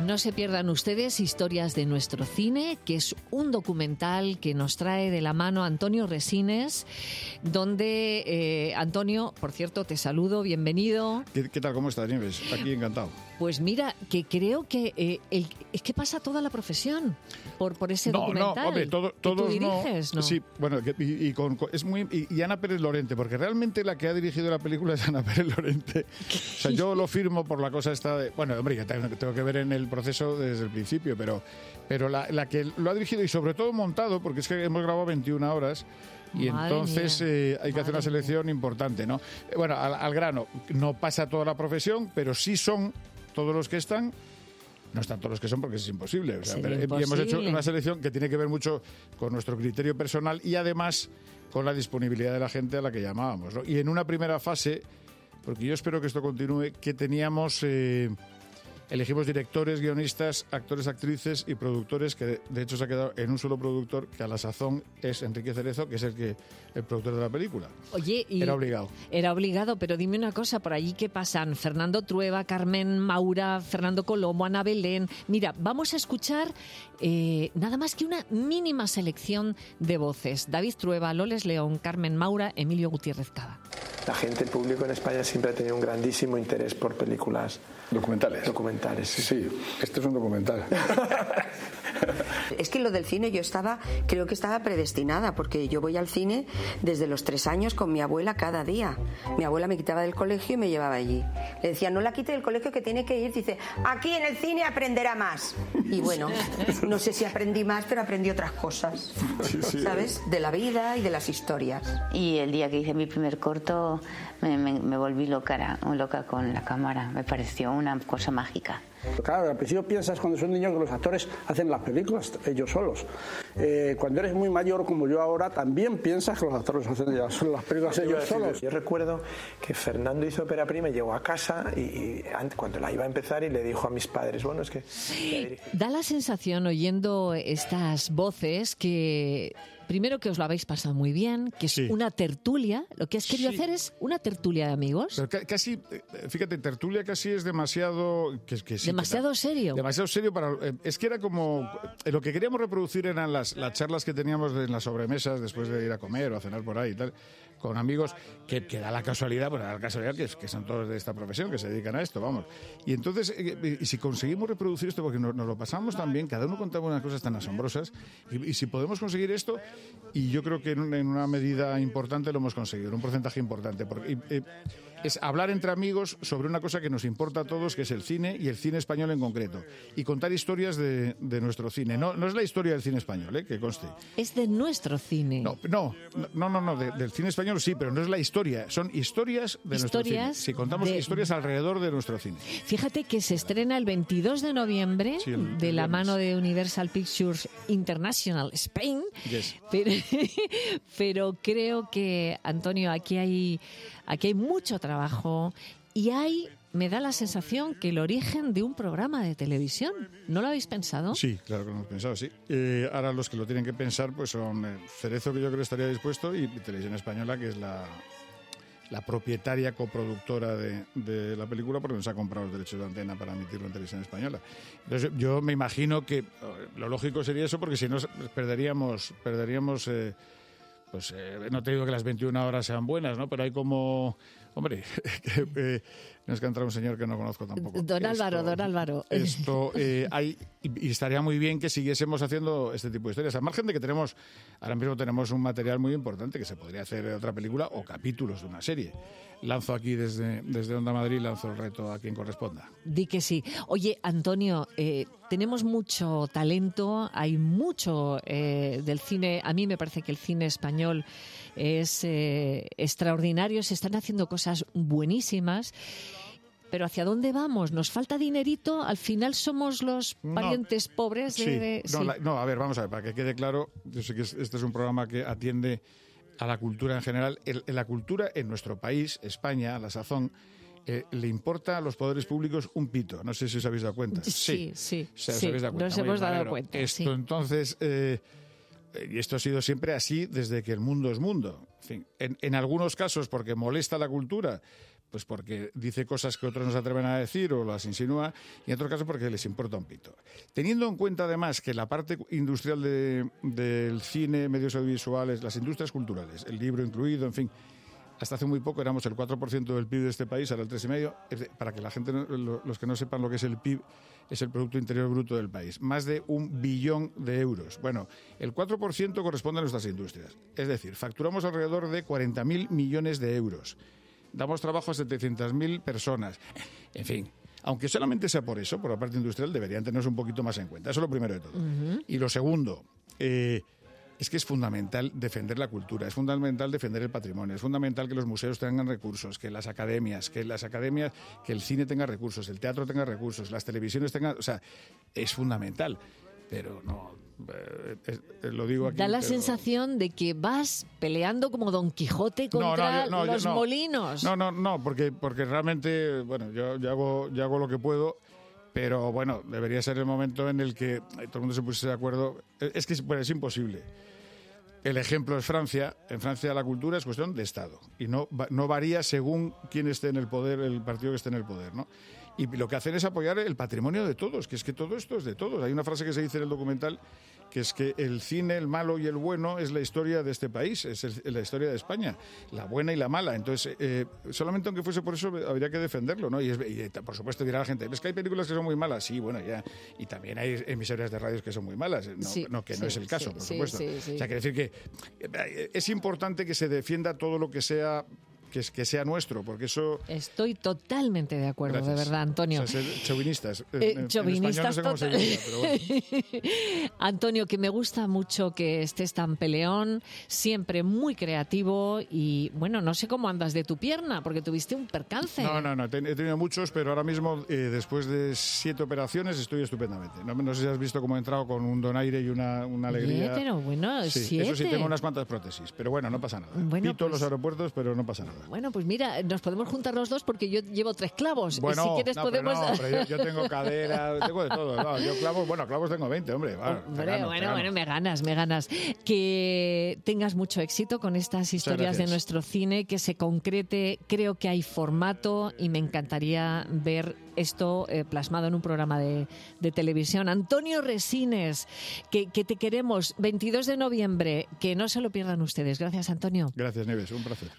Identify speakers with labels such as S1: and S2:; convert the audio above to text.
S1: No se pierdan ustedes Historias de nuestro cine, que es un documental que nos trae de la mano Antonio Resines, donde, Antonio, por cierto, te saludo, bienvenido.
S2: ¿Qué tal? ¿Cómo estás, Nieves? Aquí encantado.
S1: Pues mira, que creo que es que pasa toda la profesión por ese documental.
S2: No, hombre, todos
S1: tú diriges, ¿no?
S2: Sí, bueno, y Ana Pérez Lorente, porque realmente la que ha dirigido la película es Ana Pérez Lorente. O sea, yo lo firmo por la cosa esta de... Bueno, hombre, ya tengo que ver en el proceso desde el principio, pero la que lo ha dirigido y sobre todo montado, porque es que hemos grabado 21 horas... Y
S1: Madre
S2: entonces hay que hacer una selección importante, ¿no? Bueno, al grano, no pasa toda la profesión, pero sí son todos los que están. No están todos los que son porque es imposible. O sea, y hemos hecho una selección que tiene que ver mucho con nuestro criterio personal y además con la disponibilidad de la gente a la que llamábamos, ¿no? Y en una primera fase, porque yo espero que esto continúe, que teníamos... elegimos directores, guionistas, actores, actrices y productores, que de hecho se ha quedado en un solo productor, que a la sazón es Enrique Cerezo, que es el productor de la película.
S1: Oye,
S2: era obligado.
S1: Era obligado, pero dime una cosa, por allí ¿qué pasan? Fernando Trueba, Carmen Maura, Fernando Colombo, Ana Belén. Mira, vamos a escuchar nada más que una mínima selección de voces. David Trueba, Loles León, Carmen Maura, Emilio Gutiérrez Cava.
S3: La gente, el público en España siempre ha tenido un grandísimo interés por películas
S2: documentales.
S3: Sí,
S2: este es un documental.
S4: Es que lo del cine creo que estaba predestinada, porque yo voy al cine desde los 3 años con mi abuela cada día. Mi abuela me quitaba del colegio y me llevaba allí. Le decía, no la quite del colegio que tiene que ir. Dice, aquí en el cine aprenderá más. Y bueno, no sé si aprendí más, pero aprendí otras cosas, ¿sabes? De la vida y de las historias.
S5: Y el día que hice mi primer corto me volví loca con la cámara. Me pareció una cosa mágica.
S6: Claro, al principio piensas cuando son niños que los actores hacen las películas ellos solos. Cuando eres muy mayor como yo ahora, también piensas que los actores hacen las películas ellos solos.
S3: Yo recuerdo que Fernando hizo ópera prima y llegó a casa y cuando la iba a empezar y le dijo a mis padres, bueno, es que...
S1: Da la sensación, oyendo estas voces, que... Primero, que os lo habéis pasado muy bien, que es una tertulia. Lo que has querido hacer es una tertulia de amigos.
S2: Pero casi, fíjate, tertulia casi es demasiado...
S1: demasiado serio.
S2: Demasiado serio para... es que era como... Lo que queríamos reproducir eran las charlas que teníamos en las sobremesas después de ir a comer o a cenar por ahí y tal, con amigos, que da la casualidad, que son todos de esta profesión, que se dedican a esto, vamos. Y entonces, y si conseguimos reproducir esto, porque nos lo pasamos tan bien, cada uno contaba unas cosas tan asombrosas, y si podemos conseguir esto... Y yo creo que en una medida importante lo hemos conseguido, en un porcentaje importante. Porque es hablar entre amigos sobre una cosa que nos importa a todos, que es el cine y el cine español en concreto. Y contar historias de nuestro cine. No es la historia del cine español, que conste.
S1: Es de nuestro cine.
S2: No, del cine español sí, pero no es la historia. Son historias de nuestro cine. Si contamos historias alrededor de nuestro cine.
S1: Fíjate que se estrena el 22 de noviembre de la mano de Universal Pictures International Spain.
S2: Yes.
S1: Pero creo que, Antonio, aquí hay mucho trabajo y me da la sensación que el origen de un programa de televisión. ¿No lo habéis pensado?
S2: Sí, claro que lo hemos pensado, sí. Ahora los que lo tienen que pensar pues son Cerezo, que yo creo estaría dispuesto, y Televisión Española, que es la propietaria coproductora de la película, porque nos ha comprado los derechos de antena para emitirlo en Televisión Española. Entonces yo me imagino que lo lógico sería eso, porque si no perderíamos no te digo que las 21 horas sean buenas, ¿no? Pero hay como... Hombre, nos que entrar un señor que no conozco tampoco.
S1: Don Álvaro.
S2: Esto y estaría muy bien que siguiésemos haciendo este tipo de historias. Al margen de que ahora mismo tenemos un material muy importante que se podría hacer otra película o capítulos de una serie. Lanzo aquí desde Onda Madrid, lanzo el reto a quien corresponda.
S1: Di que sí. Oye, Antonio, tenemos mucho talento, hay mucho del cine. A mí me parece que el cine español es extraordinario, se están haciendo cosas buenísimas. Pero ¿hacia dónde vamos? ¿Nos falta dinerito? ¿Al final somos los parientes pobres de...?
S2: A ver, vamos a ver, para que quede claro, yo sé que este es un programa que atiende a la cultura en general. La cultura en nuestro país, España, a la sazón, le importa a los poderes públicos un pito. No sé si os habéis dado cuenta.
S1: Sí.
S2: Os habéis dado cuenta.
S1: Nos hemos dado cuenta.
S2: Entonces... y esto ha sido siempre así desde que el mundo es mundo. En fin, en algunos casos porque molesta la cultura, pues porque dice cosas que otros no se atreven a decir o las insinúa, y en otros casos porque les importa un pito. Teniendo en cuenta además que la parte industrial del cine, medios audiovisuales, las industrias culturales, el libro incluido, en fin, hasta hace muy poco éramos el 4% del PIB de este país, ahora el 3,5%. Para que la gente, los que no sepan lo que es el PIB, es el Producto Interior Bruto del país. Más de 1 billón de euros. Bueno, el 4% corresponde a nuestras industrias. Es decir, facturamos alrededor de 40.000 millones de euros. Damos trabajo a 700.000 personas. En fin, aunque solamente sea por eso, por la parte industrial, deberían tenernos un poquito más en cuenta. Eso es lo primero de todo. Y lo segundo, es que es fundamental defender la cultura, es fundamental defender el patrimonio, es fundamental que los museos tengan recursos, que las academias, que el cine tenga recursos, el teatro tenga recursos, las televisiones tengan... O sea, es fundamental, pero no... lo digo aquí.
S1: Da la sensación de que vas peleando como Don Quijote contra los molinos.
S2: No, porque realmente, bueno, yo hago lo que puedo, pero bueno, debería ser el momento en el que todo el mundo se pusiese de acuerdo. Es que es imposible. El ejemplo es Francia. En Francia la cultura es cuestión de Estado y no varía según quién esté en el poder, el partido que esté en el poder, ¿no? Y lo que hacen es apoyar el patrimonio de todos, que es que todo esto es de todos. Hay una frase que se dice en el documental, que es que el cine, el malo y el bueno es la historia de este país, es la historia de España, la buena y la mala. Entonces, solamente aunque fuese por eso, habría que defenderlo, ¿no? Y por supuesto dirá la gente, ¿ves que hay películas que son muy malas? Sí, bueno, ya. Y también hay emisoras de radios que son muy malas, no es el caso, por supuesto. O sea, quiere decir que es importante que se defienda todo lo que sea... Que sea nuestro, porque eso...
S1: Estoy totalmente de acuerdo,
S2: Gracias.
S1: De verdad, Antonio.
S2: O sea, ser chauvinistas.
S1: Chauvinistas
S2: en español no sé cómo se diría, pero bueno.
S1: Antonio, que me gusta mucho que estés tan peleón, siempre muy creativo y, bueno, no sé cómo andas de tu pierna, porque tuviste un percance.
S2: No, he tenido muchos, pero ahora mismo, después de 7 operaciones, estoy estupendamente. No sé si has visto cómo he entrado con un donaire y una alegría.
S1: Pero bueno,
S2: sí,
S1: 7.
S2: Eso sí, tengo unas cuantas prótesis, pero bueno, no pasa nada.
S1: Bueno,
S2: Pito los aeropuertos, pero no pasa nada.
S1: Bueno, pues mira, nos podemos juntar los dos porque yo llevo 3 clavos.
S2: Bueno,
S1: si quieres podemos...
S2: pero yo tengo cadera, tengo de todo. No, yo clavos tengo 20, hombre.
S1: Bueno, me ganas. Que tengas mucho éxito con estas historias de nuestro cine, que se concrete. Creo que hay formato y me encantaría ver esto plasmado en un programa de televisión. Antonio Resines, que te queremos, 22 de noviembre, que no se lo pierdan ustedes. Gracias, Antonio.
S2: Gracias, Nieves, un placer.